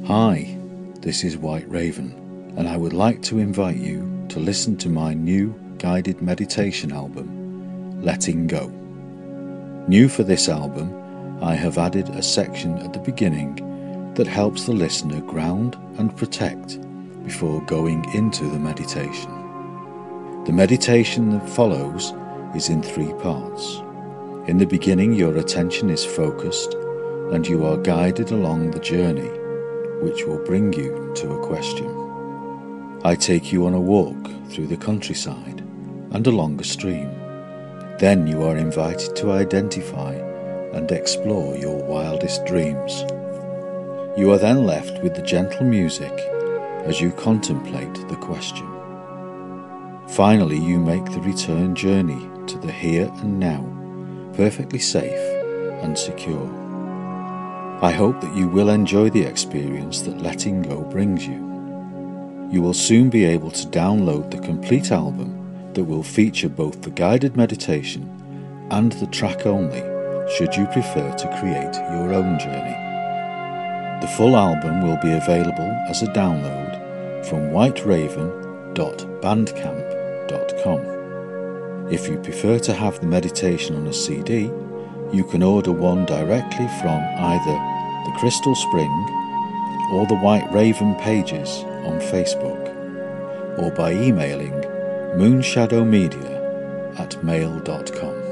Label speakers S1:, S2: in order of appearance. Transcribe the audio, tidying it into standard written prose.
S1: Hi, this is White Raven, and I would like to invite you to listen to my new guided meditation album, Letting Go. New for this album, I have added a section at the beginning that helps the listener ground and protect before going into the meditation. The meditation that follows is in 3 parts. In the beginning, your attention is focused and you are guided along the journey, which will bring you to a question. I take you on a walk through the countryside and along a stream. Then you are invited to identify and explore your wildest dreams. You are then left with the gentle music as you contemplate the question. Finally, you make the return journey to the here and now, perfectly safe and secure. I hope that you will enjoy the experience that Letting Go brings you. You will soon be able to download the complete album that will feature both the guided meditation and the track only, should you prefer to create your own journey. The full album will be available as a download from whiteraven.bandcamp.com. If you prefer to have the meditation on a CD, you can order one directly from either the Crystal Spring or the White Raven pages on Facebook, or by emailing moonshadowmedia@mail.com.